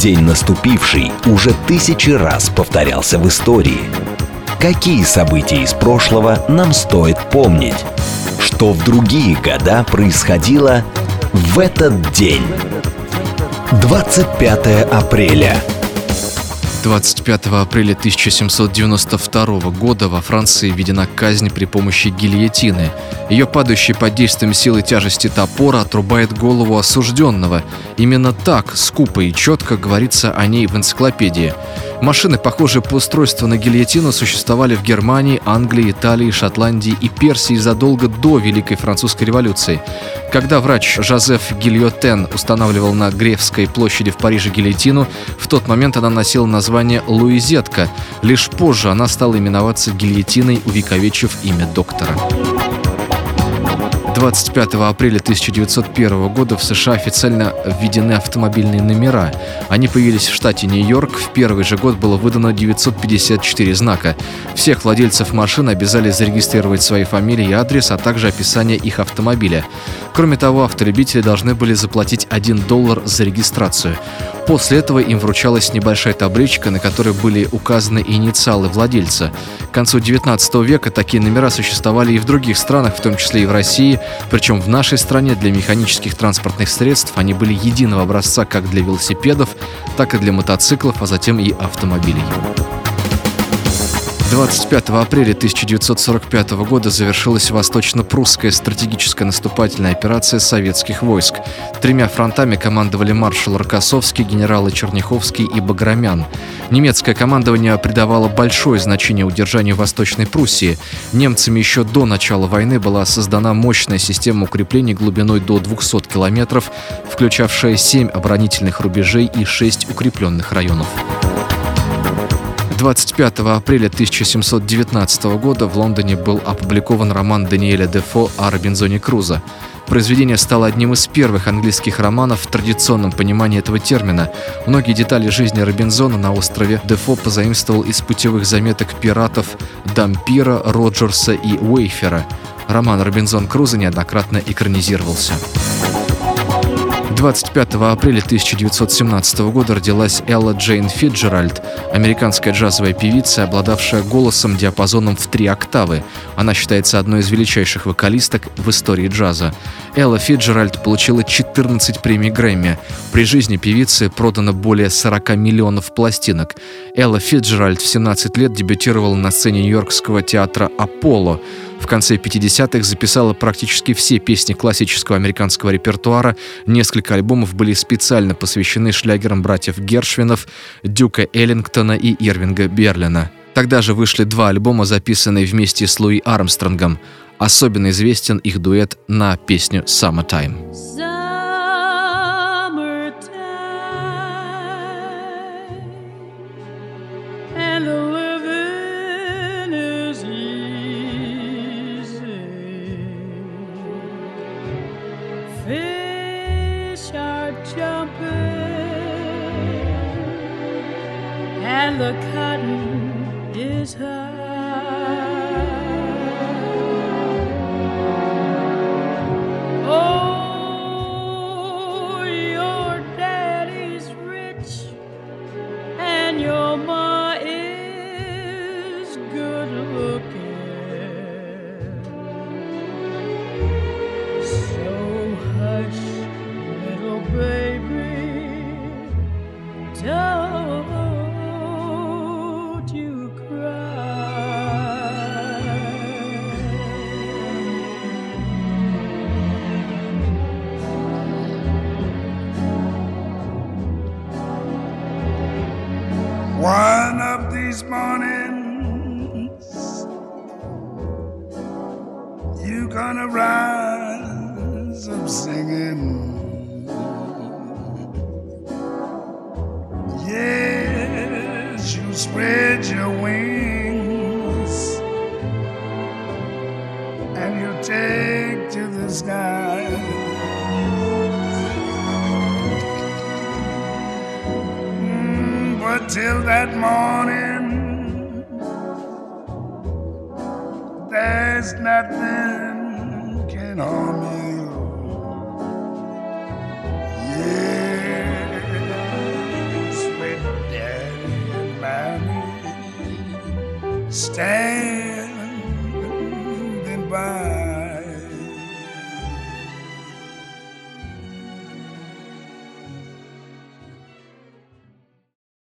День наступивший уже тысячи раз повторялся в истории. Какие события из прошлого нам стоит помнить? Что в другие года происходило в этот день? 25 апреля. 25 апреля 1792 года во Франции введена казнь при помощи гильотины. Ее падающий под действием силы тяжести топор отрубает голову осужденного. Именно так, скупо и четко говорится о ней в энциклопедии. Машины, похожие по устройству на гильотину, существовали в Германии, Англии, Италии, Шотландии и Персии задолго до Великой Французской революции. Когда врач Жозеф Гильотен устанавливал на Гревской площади в Париже гильотину, в тот момент она носила название «Луизетка». Лишь позже она стала именоваться гильотиной, увековечив имя доктора. 25 апреля 1901 года в США официально введены автомобильные номера. Они появились в штате Нью-Йорк. В первый же год было выдано 954 знака. Всех владельцев машин обязали зарегистрировать свои фамилии и адрес, а также описание их автомобиля. Кроме того, автолюбители должны были заплатить $1 за регистрацию. После этого им вручалась небольшая табличка, на которой были указаны инициалы владельца. К концу XIX века такие номера существовали и в других странах, в том числе и в России. Причем в нашей стране для механических транспортных средств они были единого образца как для велосипедов, так и для мотоциклов, а затем и автомобилей. 25 апреля 1945 года завершилась Восточно-Прусская стратегическая наступательная операция советских войск. 3 фронтами командовали маршал Рокоссовский, генералы Черняховский и Баграмян. Немецкое командование придавало большое значение удержанию Восточной Пруссии. Немцами еще до начала войны была создана мощная система укреплений глубиной до 200 километров, включавшая 7 оборонительных рубежей и 6 укрепленных районов. 25 апреля 1719 года в Лондоне был опубликован роман Даниэля Дефо о Робинзоне Крузо. Произведение стало одним из первых английских романов в традиционном понимании этого термина. Многие детали жизни Робинзона на острове Дефо позаимствовал из путевых заметок пиратов Дампира, Роджерса и Уэйфера. Роман «Робинзон Крузо» неоднократно экранизировался. 25 апреля 1917 года родилась Элла Джейн Фицджеральд, американская джазовая певица, обладавшая голосом диапазоном в 3 октавы. Она считается одной из величайших вокалисток в истории джаза. Элла Фицджеральд получила 14 премий Грэмми. При жизни певицы продано более 40 миллионов пластинок. Элла Фицджеральд в 17 лет дебютировала на сцене Нью-Йоркского театра «Аполло». В конце 50-х записала практически все песни классического американского репертуара. Несколько альбомов были специально посвящены шлягерам братьев Гершвинов, Дюка Эллингтона и Ирвинга Берлина. Тогда же вышли 2 альбома, записанные вместе с Луи Армстронгом. Особенно известен их дуэт на песню «Summertime». Fish are jumping and the cotton is high. Oh, your daddy's rich and your ma is good looking. Hush, little baby, don't you cry. One of these mornings, you gonna rise up singing. Yes, you spread your wings and you take to the sky. But till that morning, there's nothing can harm you. Yes, standing by.